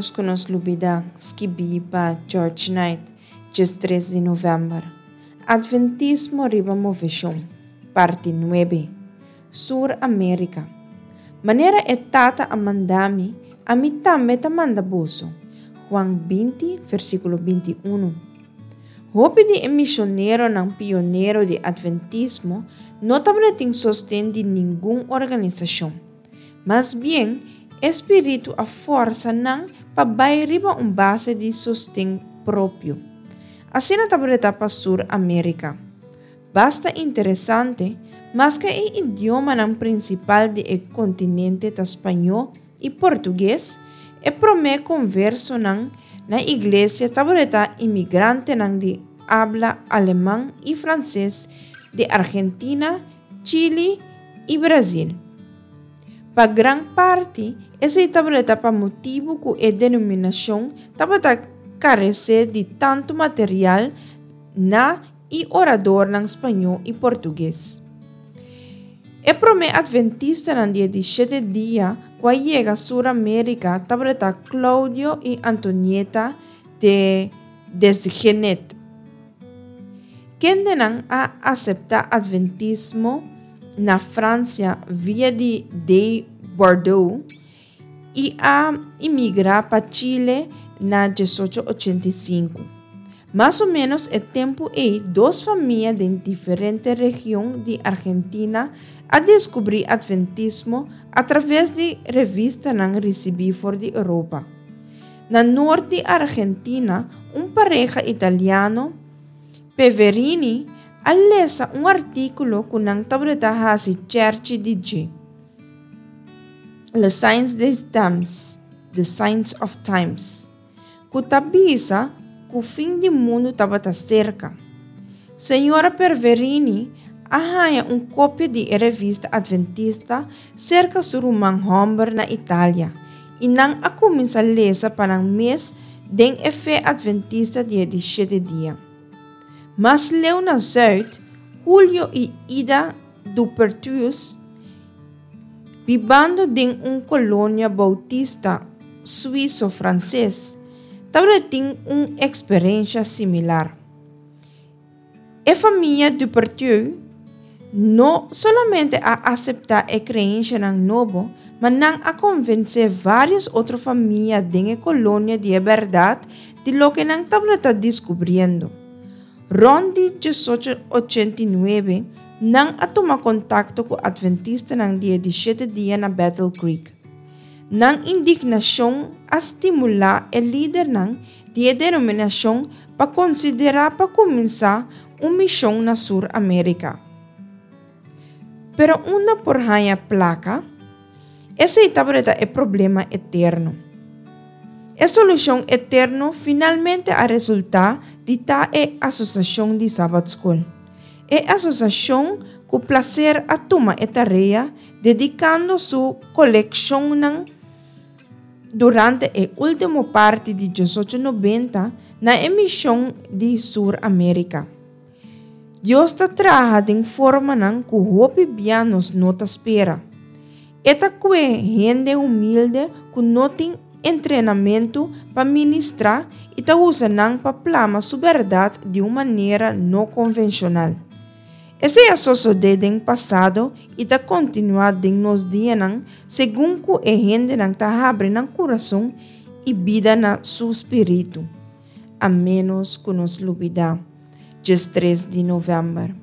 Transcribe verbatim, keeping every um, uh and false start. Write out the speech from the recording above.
menos que nos lubida skibi pa George Knight, dia três de novembro. Adventismo riba movision, parte nove, Sur América. Maneira é tata a mandami, a mi também ta manda boso. Juan vinte, versículo vinte e um. Hope de missioneiro não pioneiro de adventismo não tem sostém de nenhuma organização, mas bem, espírito a força não para bairiba um base de sostém próprio. Assim na tableta para Sur América. Basta interessante, mas que é idioma não principal do continente ta espanhol e português, é promé converso não na igreja tableta imigrante não de habla alemão e francês de Argentina, Chile e Brasil. Para grande parte, essa tableta para motivo que a denominação tableta carece de tanto material na e orador em espanhol e português. É promé adventista no dia de sete dia, quando chega a Sur América, tableta Claudio e Antonieta de Desgenet. Quem não a aceitar adventismo na França via de, de Bordeaux e a imigrar para Chile na mil oitocentos e oitenta e cinco. Mais ou menos é tempo aí, duas famílias de diferentes regiões de Argentina a descobrir adventismo através de revistas não recebidas fora da Europa. Na norte de Argentina, um pareja italiano, Peverini, alessa um artículo que não tableta hasi Church de G. Le Signs des Times, The Signs of Times, que tabisa que o fim do mundo estava cerca. Senhora Peverini arranha uma cópia de revista adventista cerca sur um Manhomber na Itália e não a começa a ler para um mês de fé adventista dia de sete dias. Mas leu na Zuid, Julio e Ida Dupertius, vivendo em uma colônia bautista suíço-francês, também tem uma experiência similar. A família Dupertius não somente a aceitar a crença no novo, mas não a convencer várias outras famílias da colônia de verdade de lo que não está descobrindo. Rondi mil oitocentos e oitenta e nove, não a tomar contato com adventista no dia de sete dias na Battle Creek. Não indignação a estimular o líder não de denominação para considerar para começar uma missão na Sur América. Pero uma por raia placa, essa tableta é problema eterno. A solução eterna finalmente a resultar de ta e associação de Sabbath School. É a associação com prazer a toma e tarefa dedicando sua coleção durante a última parte de mil oitocentos e noventa na emissão de Sur América. Deus está trabalhando de forma que o hope bem nos nota espera. Eta que é gente humilde que não tem treinamento para ministrar e está usando para plasmar sua verdade de uma maneira não convencional. Esse é só sucedeu no passado e está continuando nos dias segundo que a gente está abrindo o coração e vida no seu espírito. A menos que nos lubida, dia três de novembro.